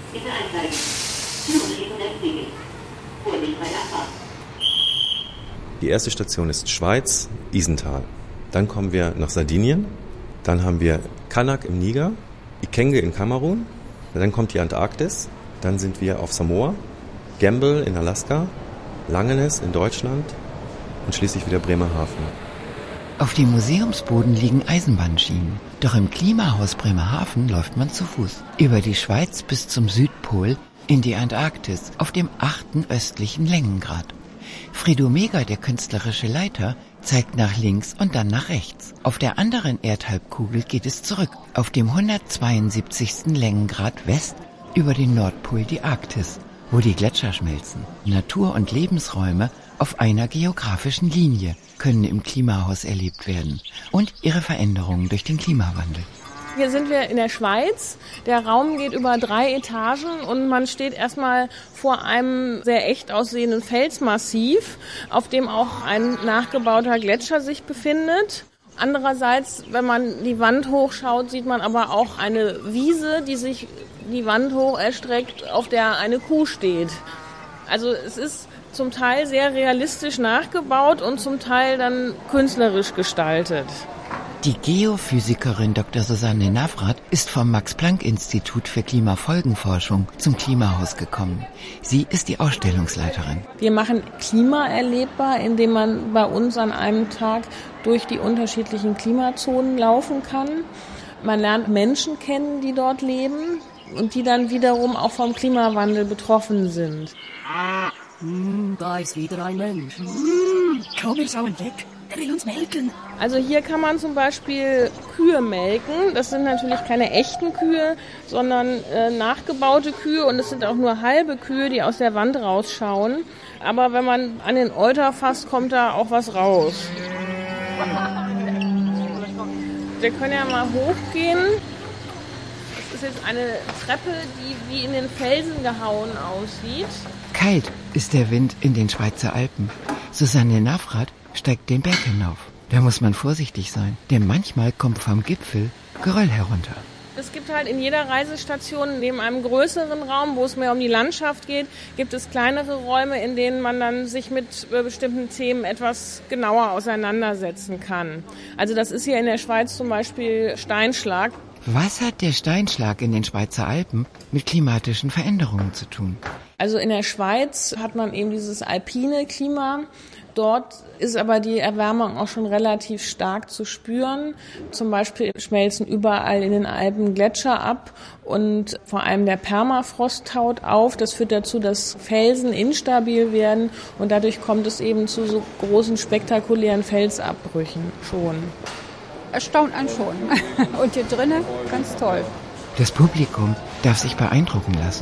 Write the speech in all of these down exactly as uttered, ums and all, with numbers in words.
Bitte einsteigen. Türschließen entgegen. Vorsicht bei der Fahrt. Die erste Station ist Schweiz, Isental. Dann kommen wir nach Sardinien. Dann haben wir Kanak im Niger, Ikenge in Kamerun. Dann kommt die Antarktis. Dann sind wir auf Samoa, Gambell in Alaska, Langenes in Deutschland und schließlich wieder Bremerhaven. Auf dem Museumsboden liegen Eisenbahnschienen. Doch im Klimahaus Bremerhaven läuft man zu Fuß. Über die Schweiz bis zum Südpol in die Antarktis auf dem achten östlichen Längengrad. Fredo Mega, der künstlerische Leiter, zeigt nach links und dann nach rechts. Auf der anderen Erdhalbkugel geht es zurück. Auf dem hundertzweiundsiebzigsten Längengrad West über den Nordpol die Arktis, wo die Gletscher schmelzen. Natur- und Lebensräume auf einer geografischen Linie können im Klimahaus erlebt werden und ihre Veränderungen durch den Klimawandel. Hier sind wir in der Schweiz. Der Raum geht über drei Etagen und man steht erstmal vor einem sehr echt aussehenden Felsmassiv, auf dem auch ein nachgebauter Gletscher sich befindet. Andererseits, wenn man die Wand hochschaut, sieht man aber auch eine Wiese, die sich die Wand hoch erstreckt, auf der eine Kuh steht. Also es ist zum Teil sehr realistisch nachgebaut und zum Teil dann künstlerisch gestaltet. Die Geophysikerin Doktor Susanne Navrat ist vom Max-Planck-Institut für Klimafolgenforschung zum Klimahaus gekommen. Sie ist die Ausstellungsleiterin. Wir machen Klima erlebbar, indem man bei uns an einem Tag durch die unterschiedlichen Klimazonen laufen kann. Man lernt Menschen kennen, die dort leben und die dann wiederum auch vom Klimawandel betroffen sind. Hm, da ist wieder ein Mensch. Hm, komm, wir schauen weg. Er will uns melken. Also hier kann man zum Beispiel Kühe melken. Das sind natürlich keine echten Kühe, sondern äh, nachgebaute Kühe. Und es sind auch nur halbe Kühe, die aus der Wand rausschauen. Aber wenn man an den Euter fasst, kommt da auch was raus. Wir können ja mal hochgehen. Das ist jetzt eine Treppe, die wie in den Felsen gehauen aussieht. Kalt ist der Wind in den Schweizer Alpen. Susanne Navrat steigt den Berg hinauf. Da muss man vorsichtig sein, denn manchmal kommt vom Gipfel Geröll herunter. Es gibt halt in jeder Reisestation neben einem größeren Raum, wo es mehr um die Landschaft geht, gibt es kleinere Räume, in denen man dann sich mit bestimmten Themen etwas genauer auseinandersetzen kann. Also das ist hier in der Schweiz zum Beispiel Steinschlag. Was hat der Steinschlag in den Schweizer Alpen mit klimatischen Veränderungen zu tun? Also in der Schweiz hat man eben dieses alpine Klima. Dort ist aber die Erwärmung auch schon relativ stark zu spüren. Zum Beispiel schmelzen überall in den Alpen Gletscher ab und vor allem der Permafrost taut auf. Das führt dazu, dass Felsen instabil werden und dadurch kommt es eben zu so großen, spektakulären Felsabbrüchen schon. Erstaunt einen schon. Und hier drinnen ganz toll. Das Publikum darf sich beeindrucken lassen.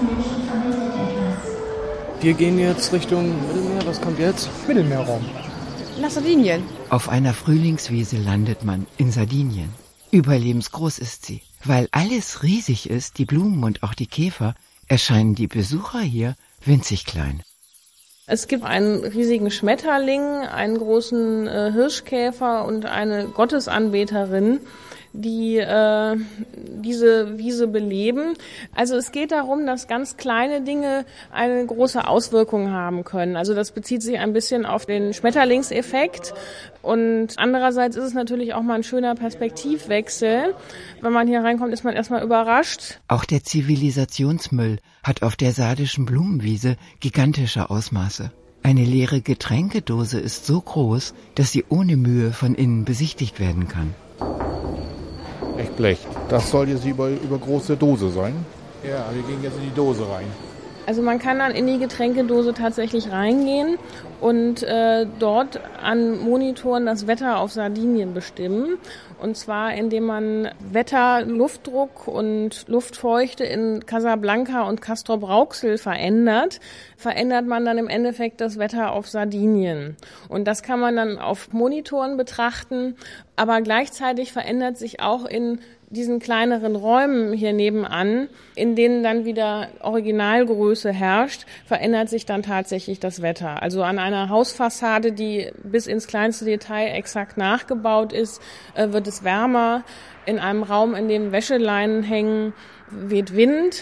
Wir gehen jetzt Richtung Mittelmeer. Was kommt jetzt? Mittelmeerraum. Nach Sardinien. Auf einer Frühlingswiese landet man in Sardinien. Überlebensgroß ist sie. Weil alles riesig ist, die Blumen und auch die Käfer, erscheinen die Besucher hier winzig klein. Es gibt einen riesigen Schmetterling, einen großen äh, Hirschkäfer und eine Gottesanbeterin, die äh, diese Wiese beleben. Also es geht darum, dass ganz kleine Dinge eine große Auswirkung haben können. Also das bezieht sich ein bisschen auf den Schmetterlingseffekt. Und andererseits ist es natürlich auch mal ein schöner Perspektivwechsel. Wenn man hier reinkommt, ist man erstmal überrascht. Auch der Zivilisationsmüll hat auf der sardischen Blumenwiese gigantische Ausmaße. Eine leere Getränkedose ist so groß, dass sie ohne Mühe von innen besichtigt werden kann. Echt Blech. Das soll jetzt über, über große Dose sein? Ja, wir gehen jetzt in die Dose rein. Also man kann dann in die Getränkedose tatsächlich reingehen und äh, dort an Monitoren das Wetter auf Sardinien bestimmen. Und zwar indem man Wetter, Luftdruck und Luftfeuchte in Casablanca und Castrop-Rauxel verändert, verändert man dann im Endeffekt das Wetter auf Sardinien. Und das kann man dann auf Monitoren betrachten, aber gleichzeitig verändert sich auch in diesen kleineren Räumen hier nebenan, in denen dann wieder Originalgröße herrscht, verändert sich dann tatsächlich das Wetter. Also an einer Hausfassade, die bis ins kleinste Detail exakt nachgebaut ist, wird es wärmer. In einem Raum, in dem Wäscheleinen hängen, weht Wind.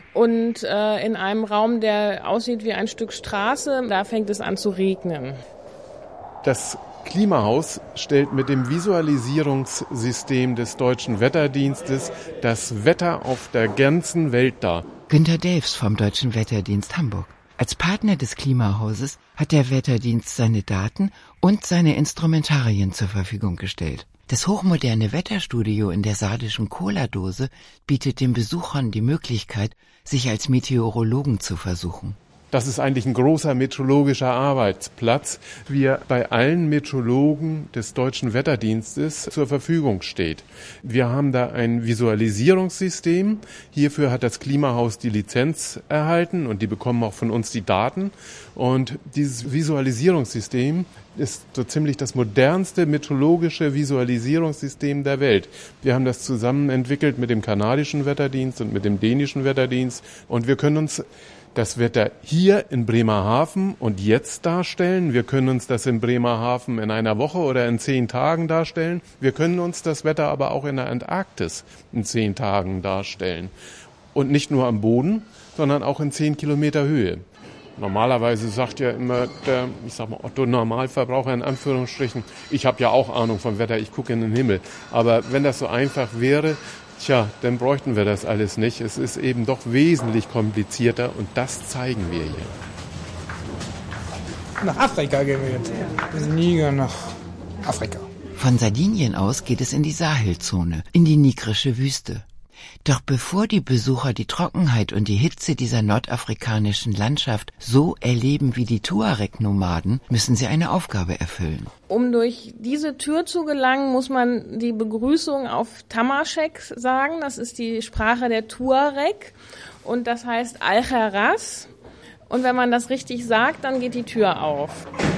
Und äh, in einem Raum, der aussieht wie ein Stück Straße, da fängt es an zu regnen. Das Klimahaus stellt mit dem Visualisierungssystem des Deutschen Wetterdienstes das Wetter auf der ganzen Welt dar. Günter Delfs vom Deutschen Wetterdienst Hamburg. Als Partner des Klimahauses hat der Wetterdienst seine Daten und seine Instrumentarien zur Verfügung gestellt. Das hochmoderne Wetterstudio in der sardischen Cola-Dose bietet den Besuchern die Möglichkeit, sich als Meteorologen zu versuchen. Das ist eigentlich ein großer meteorologischer Arbeitsplatz, wie er bei allen Meteorologen des Deutschen Wetterdienstes zur Verfügung steht. Wir haben da ein Visualisierungssystem. Hierfür hat das Klimahaus die Lizenz erhalten und die bekommen auch von uns die Daten. Und dieses Visualisierungssystem ist so ziemlich das modernste meteorologische Visualisierungssystem der Welt. Wir haben das zusammen entwickelt mit dem kanadischen Wetterdienst und mit dem dänischen Wetterdienst. Und wir können uns das Wetter hier in Bremerhaven und jetzt darstellen. Wir können uns das in Bremerhaven in einer Woche oder in zehn Tagen darstellen. Wir können uns das Wetter aber auch in der Antarktis in zehn Tagen darstellen. Und nicht nur am Boden, sondern auch in zehn Kilometer Höhe. Normalerweise sagt ja immer der, ich sag mal, Otto Normalverbraucher in Anführungsstrichen, ich habe ja auch Ahnung vom Wetter, ich gucke in den Himmel. Aber wenn das so einfach wäre, tja, dann bräuchten wir das alles nicht. Es ist eben doch wesentlich komplizierter und das zeigen wir hier. Nach Afrika gehen wir jetzt. Wir sind Niger nach Afrika. Von Sardinien aus geht es in die Sahelzone, in die nigrische Wüste. Doch bevor die Besucher die Trockenheit und die Hitze dieser nordafrikanischen Landschaft so erleben wie die Tuareg-Nomaden, müssen sie eine Aufgabe erfüllen. Um durch diese Tür zu gelangen, muss man die Begrüßung auf Tamashek sagen. Das ist die Sprache der Tuareg und das heißt Al-Kharas. Und wenn man das richtig sagt, dann geht die Tür auf.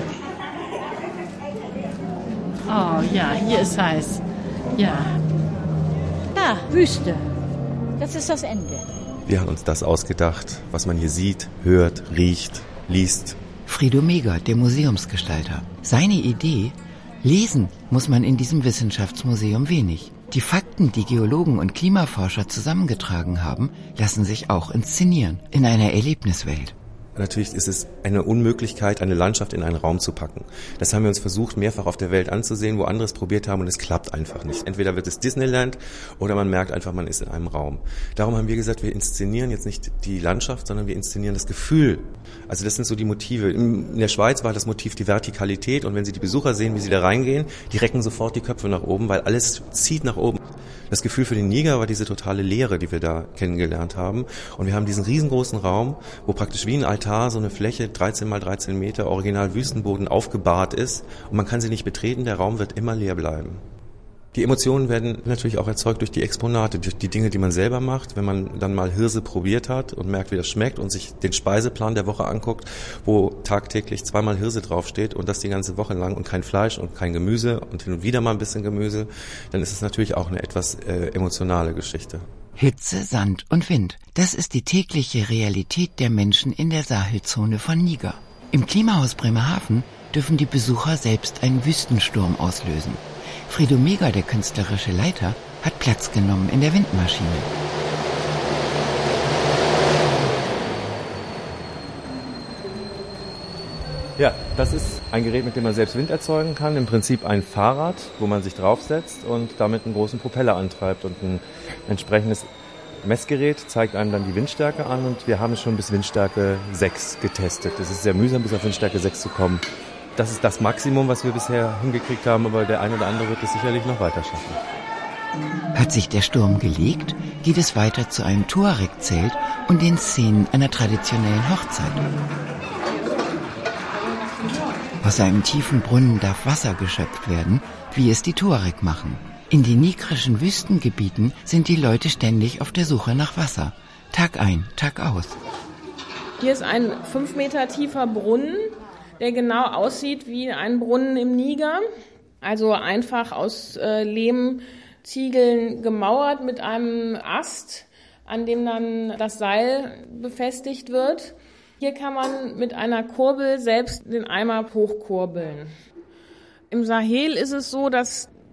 Oh ja, hier ist heiß. Ja. Da, Wüste. Das ist das Ende. Wir haben uns das ausgedacht, was man hier sieht, hört, riecht, liest. Frido Meger, der Museumsgestalter. Seine Idee: Lesen muss man in diesem Wissenschaftsmuseum wenig. Die Fakten, die Geologen und Klimaforscher zusammengetragen haben, lassen sich auch inszenieren in einer Erlebniswelt. Natürlich ist es eine Unmöglichkeit, eine Landschaft in einen Raum zu packen. Das haben wir uns versucht, mehrfach auf der Welt anzusehen, wo andere es probiert haben und es klappt einfach nicht. Entweder wird es Disneyland oder man merkt einfach, man ist in einem Raum. Darum haben wir gesagt, wir inszenieren jetzt nicht die Landschaft, sondern wir inszenieren das Gefühl. Also das sind so die Motive. In der Schweiz war das Motiv die Vertikalität und wenn Sie die Besucher sehen, wie sie da reingehen, die recken sofort die Köpfe nach oben, weil alles zieht nach oben. Das Gefühl für den Niger war diese totale Leere, die wir da kennengelernt haben. Und wir haben diesen riesengroßen Raum, wo praktisch wie ein Altar so eine Fläche, dreizehn mal dreizehn Meter, original Wüstenboden, aufgebahrt ist. Und man kann sie nicht betreten, der Raum wird immer leer bleiben. Die Emotionen werden natürlich auch erzeugt durch die Exponate, durch die Dinge, die man selber macht. Wenn man dann mal Hirse probiert hat und merkt, wie das schmeckt und sich den Speiseplan der Woche anguckt, wo tagtäglich zweimal Hirse draufsteht und das die ganze Woche lang und kein Fleisch und kein Gemüse und hin und wieder mal ein bisschen Gemüse, dann ist es natürlich auch eine etwas äh, emotionale Geschichte. Hitze, Sand und Wind. Das ist die tägliche Realität der Menschen in der Sahelzone von Niger. Im Klimahaus Bremerhaven dürfen die Besucher selbst einen Wüstensturm auslösen. Frido Meger, der künstlerische Leiter, hat Platz genommen in der Windmaschine. Ja, das ist ein Gerät, mit dem man selbst Wind erzeugen kann. Im Prinzip ein Fahrrad, wo man sich draufsetzt und damit einen großen Propeller antreibt. Und ein entsprechendes Messgerät zeigt einem dann die Windstärke an. Und wir haben es schon bis Windstärke sechs getestet. Es ist sehr mühsam, bis auf Windstärke sechs zu kommen. Das ist das Maximum, was wir bisher hingekriegt haben, aber der eine oder andere wird es sicherlich noch weiter schaffen. Hat sich der Sturm gelegt, geht es weiter zu einem Tuareg-Zelt und den Szenen einer traditionellen Hochzeit. Aus einem tiefen Brunnen darf Wasser geschöpft werden, wie es die Tuareg machen. In den nigrischen Wüstengebieten sind die Leute ständig auf der Suche nach Wasser. Tag ein, Tag aus. Hier ist ein fünf Meter tiefer Brunnen, der genau aussieht wie ein Brunnen im Niger. Also einfach aus äh, Lehmziegeln gemauert mit einem Ast, an dem dann das Seil befestigt wird. Hier kann man mit einer Kurbel selbst den Eimer hochkurbeln. Im Sahel ist es so, dass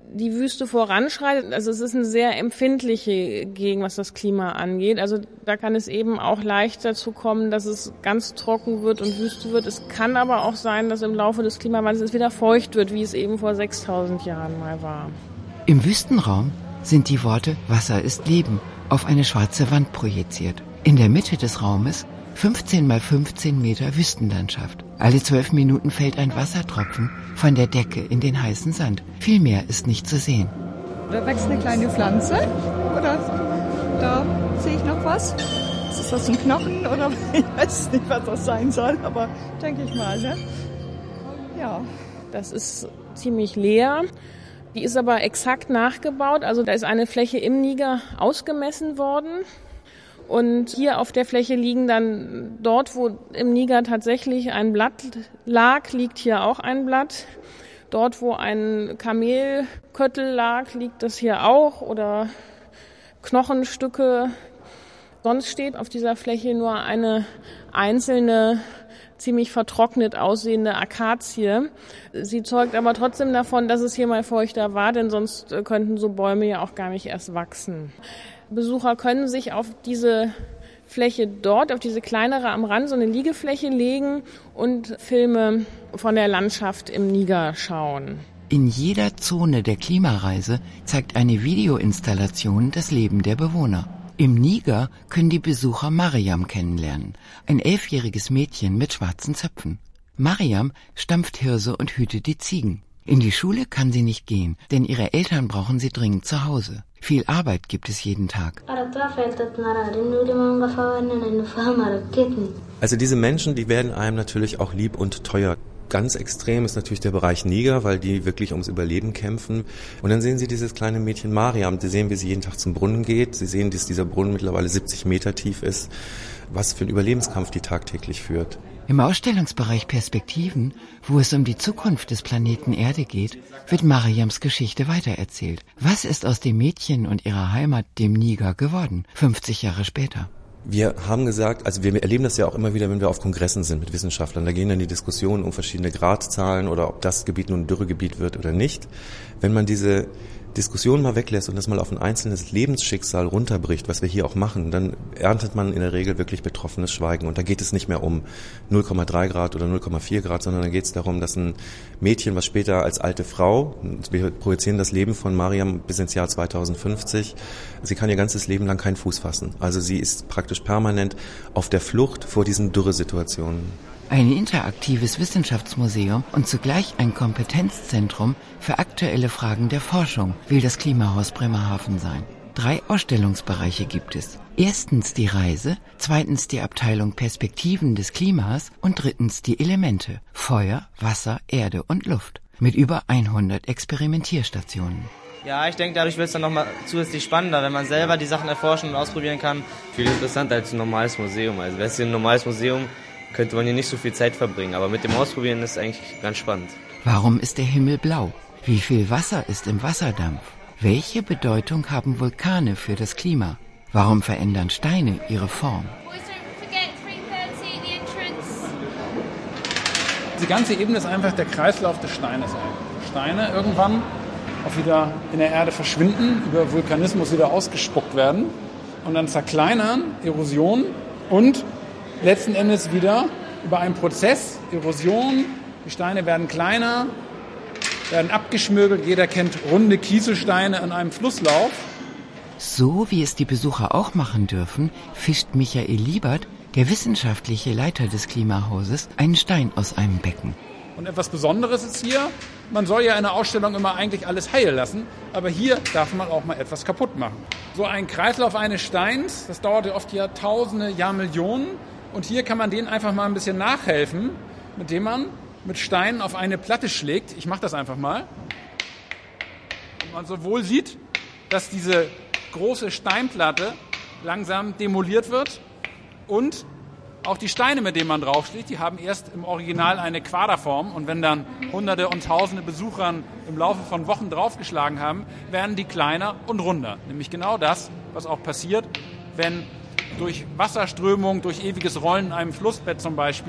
die Wüste voranschreitet. Also es ist eine sehr empfindliche Gegend, was das Klima angeht. Also da kann es eben auch leicht dazu kommen, dass es ganz trocken wird und Wüste wird. Es kann aber auch sein, dass im Laufe des Klimawandels es wieder feucht wird, wie es eben vor sechstausend Jahren mal war. Im Wüstenraum sind die Worte »Wasser ist Leben« auf eine schwarze Wand projiziert. In der Mitte des Raumes fünfzehn mal fünfzehn Meter Wüstenlandschaft. Alle zwölf Minuten fällt ein Wassertropfen von der Decke in den heißen Sand. Viel mehr ist nicht zu sehen. Da wächst eine kleine Pflanze. Oder da sehe ich noch was. Ist das ein Knochen? Oder ich weiß nicht, was das sein soll. Aber denke ich mal, ne? Ja. Das ist ziemlich leer. Die ist aber exakt nachgebaut. Also da ist eine Fläche im Niger ausgemessen worden. Und hier auf der Fläche liegen dann, dort wo im Niger tatsächlich ein Blatt lag, liegt hier auch ein Blatt. Dort wo ein Kamelköttel lag, liegt das hier auch oder Knochenstücke. Sonst steht auf dieser Fläche nur eine einzelne, ziemlich vertrocknet aussehende Akazie. Sie zeugt aber trotzdem davon, dass es hier mal feuchter war, denn sonst könnten so Bäume ja auch gar nicht erst wachsen. Besucher können sich auf diese Fläche dort, auf diese kleinere am Rand, so eine Liegefläche legen und Filme von der Landschaft im Niger schauen. In jeder Zone der Klimareise zeigt eine Videoinstallation das Leben der Bewohner. Im Niger können die Besucher Mariam kennenlernen, ein elfjähriges Mädchen mit schwarzen Zöpfen. Mariam stampft Hirse und hütet die Ziegen. In die Schule kann sie nicht gehen, denn ihre Eltern brauchen sie dringend zu Hause. Viel Arbeit gibt es jeden Tag. Also diese Menschen, die werden einem natürlich auch lieb und teuer. Ganz extrem ist natürlich der Bereich Niger, weil die wirklich ums Überleben kämpfen. Und dann sehen Sie dieses kleine Mädchen Mariam. Sie sehen, wie sie jeden Tag zum Brunnen geht. Sie sehen, dass dieser Brunnen mittlerweile siebzig Meter tief ist. Was für ein Überlebenskampf die tagtäglich führt. Im Ausstellungsbereich Perspektiven, wo es um die Zukunft des Planeten Erde geht, wird Mariams Geschichte weitererzählt. Was ist aus dem Mädchen und ihrer Heimat, dem Niger, geworden, fünfzig Jahre später? Wir haben gesagt, also wir erleben das ja auch immer wieder, wenn wir auf Kongressen sind mit Wissenschaftlern. Da gehen dann die Diskussionen um verschiedene Gradzahlen oder ob das Gebiet nun ein Dürregebiet wird oder nicht. Wenn man diese Diskussion mal weglässt und das mal auf ein einzelnes Lebensschicksal runterbricht, was wir hier auch machen, dann erntet man in der Regel wirklich betroffenes Schweigen. Und da geht es nicht mehr um null Komma drei Grad oder null Komma vier Grad, sondern da geht es darum, dass ein Mädchen, was später als alte Frau, wir projizieren das Leben von Mariam bis ins Jahr zweitausendfünfzig, sie kann ihr ganzes Leben lang keinen Fuß fassen. Also sie ist praktisch permanent auf der Flucht vor diesen Dürresituationen. Ein interaktives Wissenschaftsmuseum und zugleich ein Kompetenzzentrum für aktuelle Fragen der Forschung will das Klimahaus Bremerhaven sein. Drei Ausstellungsbereiche gibt es. Erstens die Reise, zweitens die Abteilung Perspektiven des Klimas und drittens die Elemente Feuer, Wasser, Erde und Luft mit über hundert Experimentierstationen. Ja, ich denke, dadurch wird es dann nochmal zusätzlich spannender, wenn man selber die Sachen erforschen und ausprobieren kann. Viel interessanter als ein normales Museum. Also wäre es ein normales Museum, könnte man hier nicht so viel Zeit verbringen. Aber mit dem Ausprobieren ist es eigentlich ganz spannend. Warum ist der Himmel blau? Wie viel Wasser ist im Wasserdampf? Welche Bedeutung haben Vulkane für das Klima? Warum verändern Steine ihre Form? Die ganze Ebene ist einfach der Kreislauf des Steines. Steine irgendwann auch wieder in der Erde verschwinden, über Vulkanismus wieder ausgespuckt werden und dann zerkleinern, Erosion und letzten Endes wieder über einen Prozess, Erosion, die Steine werden kleiner, werden abgeschmirgelt. Jeder kennt runde Kieselsteine in einem Flusslauf. So wie es die Besucher auch machen dürfen, fischt Michael Liebert, der wissenschaftliche Leiter des Klimahauses, einen Stein aus einem Becken. Und etwas Besonderes ist hier, man soll ja in der Ausstellung immer eigentlich alles heil lassen, aber hier darf man auch mal etwas kaputt machen. So ein Kreislauf eines Steins, das dauert ja oft Jahrtausende, Jahrmillionen. Und hier kann man denen einfach mal ein bisschen nachhelfen, indem man mit Steinen auf eine Platte schlägt. Ich mache das einfach mal. Und man sowohl sieht, dass diese große Steinplatte langsam demoliert wird und auch die Steine, mit denen man draufschlägt, die haben erst im Original eine Quaderform. Und wenn dann Hunderte und Tausende Besucher im Laufe von Wochen draufgeschlagen haben, werden die kleiner und runder. Nämlich genau das, was auch passiert, wenn durch Wasserströmung, durch ewiges Rollen in einem Flussbett zum Beispiel,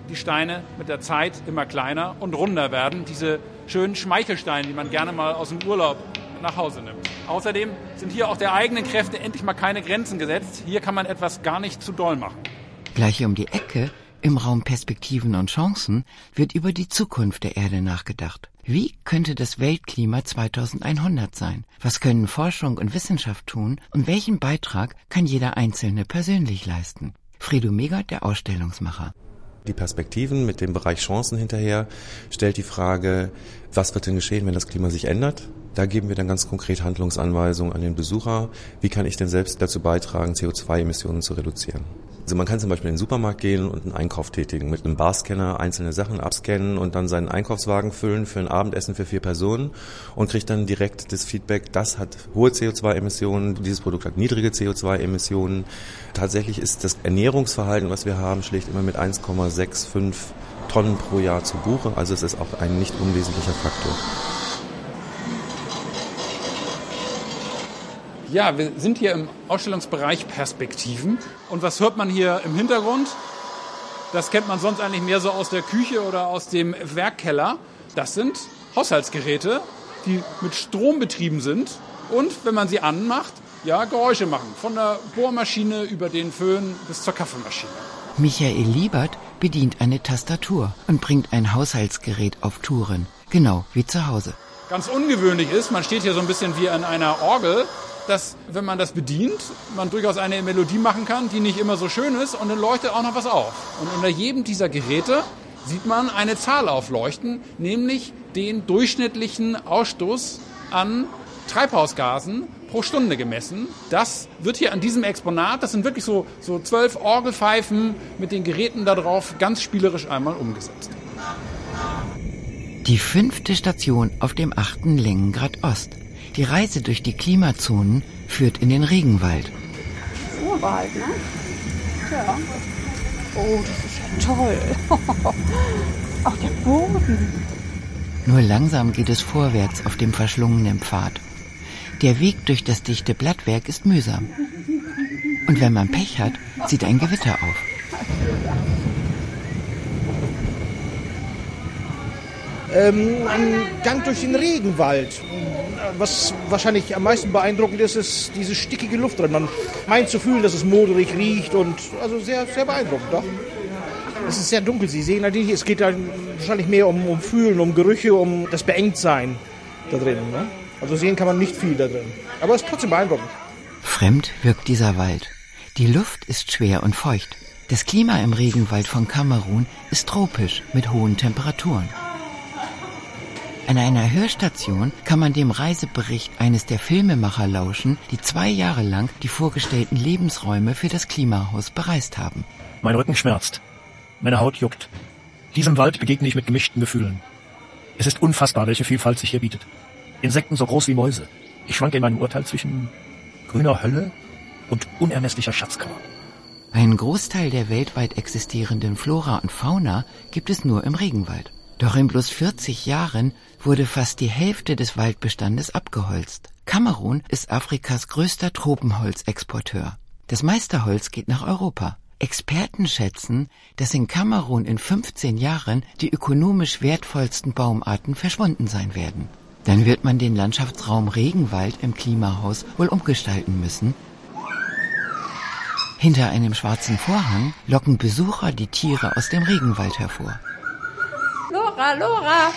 die Steine mit der Zeit immer kleiner und runder werden. Diese schönen Schmeichelsteine, die man gerne mal aus dem Urlaub nach Hause nimmt. Außerdem sind hier auch der eigenen Kräfte endlich mal keine Grenzen gesetzt. Hier kann man etwas gar nicht zu doll machen. Gleich um die Ecke, im Raum Perspektiven und Chancen, wird über die Zukunft der Erde nachgedacht. Wie könnte das Weltklima zweitausendeinhundert sein? Was können Forschung und Wissenschaft tun? Und welchen Beitrag kann jeder Einzelne persönlich leisten? Fredo Megert, der Ausstellungsmacher. Die Perspektiven mit dem Bereich Chancen hinterher stellt die Frage, was wird denn geschehen, wenn das Klima sich ändert? Da geben wir dann ganz konkret Handlungsanweisungen an den Besucher. Wie kann ich denn selbst dazu beitragen, C O zwei Emissionen zu reduzieren? Also man kann zum Beispiel in den Supermarkt gehen und einen Einkauf tätigen, mit einem Barscanner einzelne Sachen abscannen und dann seinen Einkaufswagen füllen für ein Abendessen für vier Personen und kriegt dann direkt das Feedback, das hat hohe C O zwei Emissionen, dieses Produkt hat niedrige C O zwei Emissionen. Tatsächlich ist das Ernährungsverhalten, was wir haben, schlägt immer mit eins Komma fünfundsechzig Tonnen pro Jahr zu Buche, also es ist auch ein nicht unwesentlicher Faktor. Ja, wir sind hier im Ausstellungsbereich Perspektiven. Und was hört man hier im Hintergrund? Das kennt man sonst eigentlich mehr so aus der Küche oder aus dem Werkkeller. Das sind Haushaltsgeräte, die mit Strom betrieben sind und, wenn man sie anmacht, ja, Geräusche machen. Von der Bohrmaschine über den Föhn bis zur Kaffeemaschine. Michael Liebert bedient eine Tastatur und bringt ein Haushaltsgerät auf Touren. Genau wie zu Hause. Ganz ungewöhnlich ist, man steht hier so ein bisschen wie an einer Orgel, dass, wenn man das bedient, man durchaus eine Melodie machen kann, die nicht immer so schön ist und dann leuchtet auch noch was auf. Und unter jedem dieser Geräte sieht man eine Zahl aufleuchten, nämlich den durchschnittlichen Ausstoß an Treibhausgasen pro Stunde gemessen. Das wird hier an diesem Exponat, das sind wirklich so, so zwölf Orgelpfeifen mit den Geräten da drauf, ganz spielerisch einmal umgesetzt. Die fünfte Station auf dem achten Längengrad Ost. Die Reise durch die Klimazonen führt in den Regenwald. Urwald, ne? Ja. Oh, das ist ja toll. Auch der Boden. Nur langsam geht es vorwärts auf dem verschlungenen Pfad. Der Weg durch das dichte Blattwerk ist mühsam. Und wenn man Pech hat, zieht ein Gewitter auf. Ähm, ein Gang durch den Regenwald. Was wahrscheinlich am meisten beeindruckend ist, ist diese stickige Luft drin. Man meint zu fühlen, dass es moderig riecht und also sehr, sehr beeindruckend, doch. Es ist sehr dunkel. Sie sehen natürlich, es geht dann wahrscheinlich mehr um, um Fühlen, um Gerüche, um das Beengtsein da drin. Ne? Also sehen kann man nicht viel da drin. Aber es ist trotzdem beeindruckend. Fremd wirkt dieser Wald. Die Luft ist schwer und feucht. Das Klima im Regenwald von Kamerun ist tropisch mit hohen Temperaturen. An einer Hörstation kann man dem Reisebericht eines der Filmemacher lauschen, die zwei Jahre lang die vorgestellten Lebensräume für das Klimahaus bereist haben. Mein Rücken schmerzt. Meine Haut juckt. Diesem Wald begegne ich mit gemischten Gefühlen. Es ist unfassbar, welche Vielfalt sich hier bietet. Insekten so groß wie Mäuse. Ich schwanke in meinem Urteil zwischen grüner Hölle und unermesslicher Schatzkammer. Einen Großteil der weltweit existierenden Flora und Fauna gibt es nur im Regenwald. Doch in bloß vierzig Jahren wurde fast die Hälfte des Waldbestandes abgeholzt. Kamerun ist Afrikas größter Tropenholzexporteur. Das meiste Holz geht nach Europa. Experten schätzen, dass in Kamerun in fünfzehn Jahren die ökonomisch wertvollsten Baumarten verschwunden sein werden. Dann wird man den Landschaftsraum Regenwald im Klimahaus wohl umgestalten müssen. Hinter einem schwarzen Vorhang locken Besucher die Tiere aus dem Regenwald hervor. Lora, Lora!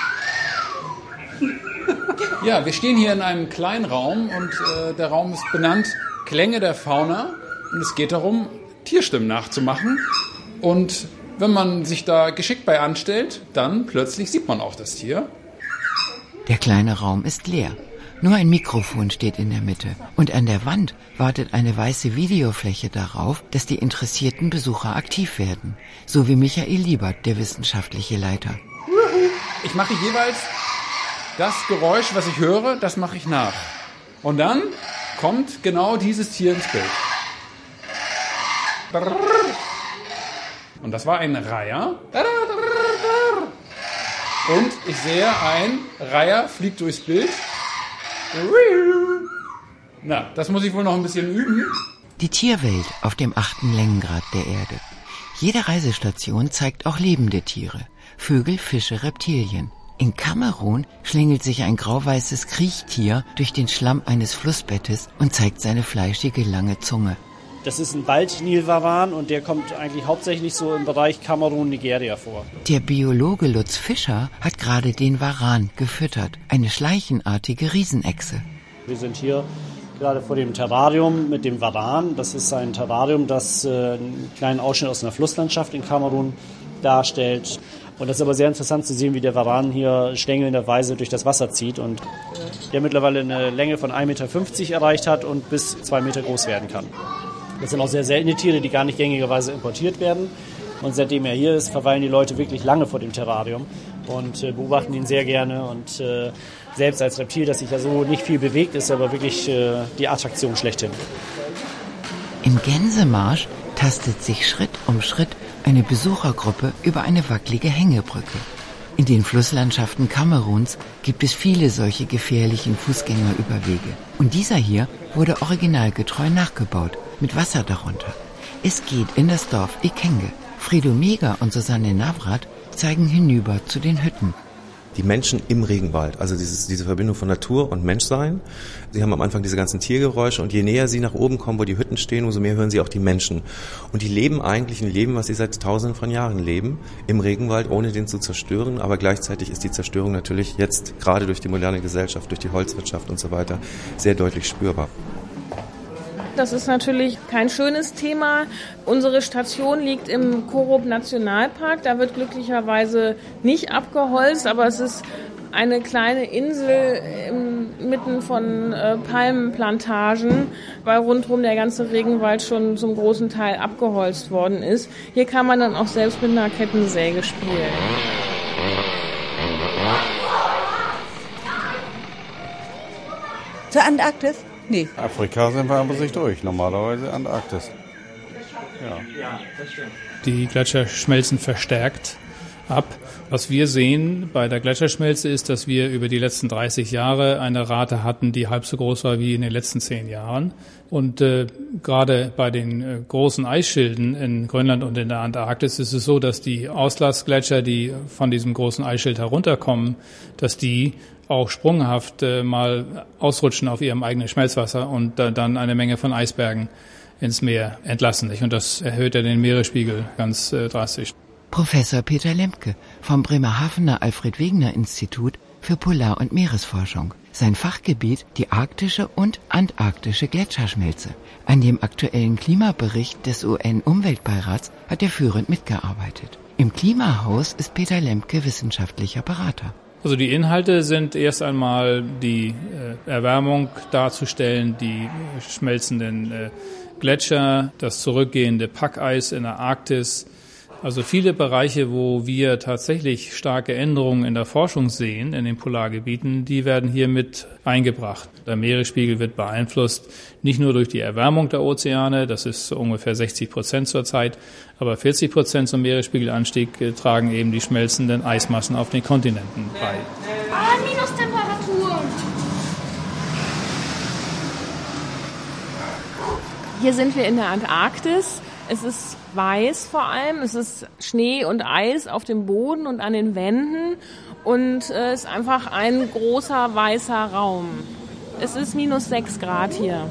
Ja, wir stehen hier in einem kleinen Raum und äh, der Raum ist benannt Klänge der Fauna und es geht darum, Tierstimmen nachzumachen und wenn man sich da geschickt bei anstellt, dann plötzlich sieht man auch das Tier. Der kleine Raum ist leer. Nur ein Mikrofon steht in der Mitte und an der Wand wartet eine weiße Videofläche darauf, dass die interessierten Besucher aktiv werden, so wie Michael Liebert, der wissenschaftliche Leiter. Ich mache jeweils das Geräusch, was ich höre, das mache ich nach. Und dann kommt genau dieses Tier ins Bild. Und das war ein Reiher. Und ich sehe, ein Reiher fliegt durchs Bild. Na, das muss ich wohl noch ein bisschen üben. Die Tierwelt auf dem achten Längengrad der Erde. Jede Reisestation zeigt auch lebende Tiere. Vögel, Fische, Reptilien. In Kamerun schlängelt sich ein grauweißes Kriechtier durch den Schlamm eines Flussbettes und zeigt seine fleischige, lange Zunge. Das ist ein Wald-Nilwaran und der kommt eigentlich hauptsächlich so im Bereich Kamerun, Nigeria vor. Der Biologe Lutz Fischer hat gerade den Waran gefüttert, eine schleichenartige Riesenechse. Wir sind hier gerade vor dem Terrarium mit dem Waran. Das ist ein Terrarium, das äh, einen kleinen Ausschnitt aus einer Flusslandschaft in Kamerun darstellt. Und das ist aber sehr interessant zu sehen, wie der Waran hier stängelnderweise durch das Wasser zieht und der mittlerweile eine Länge von ein Meter fünfzig erreicht hat und bis zwei Meter groß werden kann. Das sind auch sehr seltene Tiere, die gar nicht gängigerweise importiert werden. Und seitdem er hier ist, verweilen die Leute wirklich lange vor dem Terrarium und äh, beobachten ihn sehr gerne. Und äh, selbst als Reptil, das sich ja so nicht viel bewegt, ist aber wirklich äh, die Attraktion schlechthin. Im Gänsemarsch tastet sich Schritt um Schritt eine Besuchergruppe über eine wackelige Hängebrücke. In den Flusslandschaften Kameruns gibt es viele solche gefährlichen Fußgängerüberwege. Und dieser hier wurde originalgetreu nachgebaut, mit Wasser darunter. Es geht in das Dorf Ikenge. Fredo Mega und Susanne Navrat zeigen hinüber zu den Hütten. Die Menschen im Regenwald, also dieses, diese Verbindung von Natur und Menschsein. Sie haben am Anfang diese ganzen Tiergeräusche und je näher sie nach oben kommen, wo die Hütten stehen, umso mehr hören sie auch die Menschen. Und die leben eigentlich ein Leben, was sie seit tausenden von Jahren leben, im Regenwald, ohne den zu zerstören. Aber gleichzeitig ist die Zerstörung natürlich jetzt, gerade durch die moderne Gesellschaft, durch die Holzwirtschaft und so weiter, sehr deutlich spürbar. Das ist natürlich kein schönes Thema. Unsere Station liegt im Korob-Nationalpark. Da wird glücklicherweise nicht abgeholzt, aber es ist eine kleine Insel inmitten von äh, Palmenplantagen, weil rundherum der ganze Regenwald schon zum großen Teil abgeholzt worden ist. Hier kann man dann auch selbst mit einer Kettensäge spielen. Zur Antarktis? Nee. Afrika sind wir aber sich durch. Normalerweise Antarktis. Ja. Die Gletscher schmelzen verstärkt ab. Was wir sehen bei der Gletscherschmelze ist, dass wir über die letzten dreißig Jahre eine Rate hatten, die halb so groß war wie in den letzten zehn Jahren. Und äh, gerade bei den äh, großen Eisschilden in Grönland und in der Antarktis ist es so, dass die Auslassgletscher, die von diesem großen Eisschild herunterkommen, dass die auch sprunghaft äh, mal ausrutschen auf ihrem eigenen Schmelzwasser und äh, dann eine Menge von Eisbergen ins Meer entlassen. Und das erhöht ja den Meeresspiegel ganz äh, drastisch. Professor Peter Lemke vom Bremerhavener Alfred-Wegener-Institut für Polar- und Meeresforschung. Sein Fachgebiet die arktische und antarktische Gletscherschmelze. An dem aktuellen Klimabericht des U N-Umweltbeirats hat er führend mitgearbeitet. Im Klimahaus ist Peter Lemke wissenschaftlicher Berater. Also die Inhalte sind erst einmal die äh, Erwärmung darzustellen, die schmelzenden äh, Gletscher, das zurückgehende Packeis in der Arktis. Also viele Bereiche, wo wir tatsächlich starke Änderungen in der Forschung sehen, in den Polargebieten, die werden hier mit eingebracht. Der Meeresspiegel wird beeinflusst, nicht nur durch die Erwärmung der Ozeane, das ist so ungefähr sechzig Prozent zurzeit, aber vierzig Prozent zum Meeresspiegelanstieg äh, tragen eben die schmelzenden Eismassen auf den Kontinenten bei. Ah, Minustemperatur! Hier sind wir in der Antarktis. Es ist weiß vor allem, es ist Schnee und Eis auf dem Boden und an den Wänden und es äh, ist einfach ein großer weißer Raum. Es ist minus sechs Grad hier.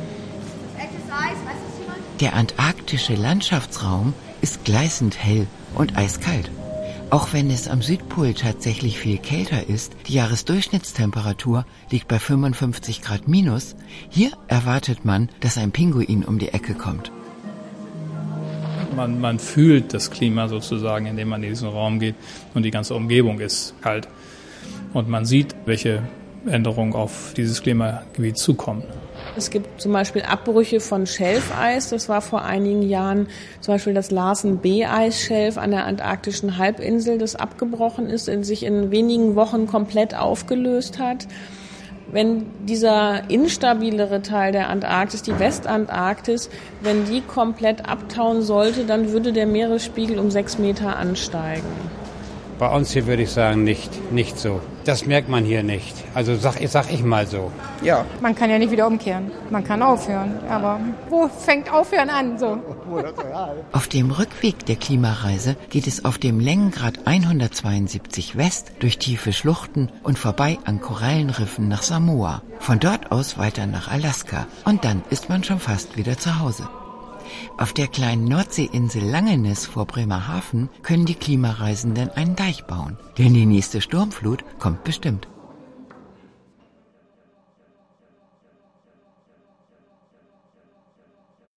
Der antarktische Landschaftsraum ist gleißend hell und eiskalt. Auch wenn es am Südpol tatsächlich viel kälter ist, die Jahresdurchschnittstemperatur liegt bei fünfundfünfzig Grad minus, hier erwartet man, dass ein Pinguin um die Ecke kommt. Man, man fühlt das Klima sozusagen, indem man in diesen Raum geht und die ganze Umgebung ist kalt. Und man sieht, welche Änderungen auf dieses Klimagebiet zukommen. Es gibt zum Beispiel Abbrüche von Schelfeis. Das war vor einigen Jahren zum Beispiel das Larsen-B-Eisschelf an der antarktischen Halbinsel, das abgebrochen ist und sich in wenigen Wochen komplett aufgelöst hat. Wenn dieser instabilere Teil der Antarktis, die Westantarktis, wenn die komplett abtauen sollte, dann würde der Meeresspiegel um sechs Meter ansteigen. Bei uns hier würde ich sagen, nicht, nicht so. Das merkt man hier nicht. Also sag, sag ich mal so. Ja. Man kann ja nicht wieder umkehren. Man kann aufhören. Aber wo fängt Aufhören an? So. Auf dem Rückweg der Klimareise geht es auf dem Längengrad hundertzweiundsiebzig West durch tiefe Schluchten und vorbei an Korallenriffen nach Samoa. Von dort aus weiter nach Alaska. Und dann ist man schon fast wieder zu Hause. Auf der kleinen Nordseeinsel Langenes vor Bremerhaven können die Klimareisenden einen Deich bauen. Denn die nächste Sturmflut kommt bestimmt.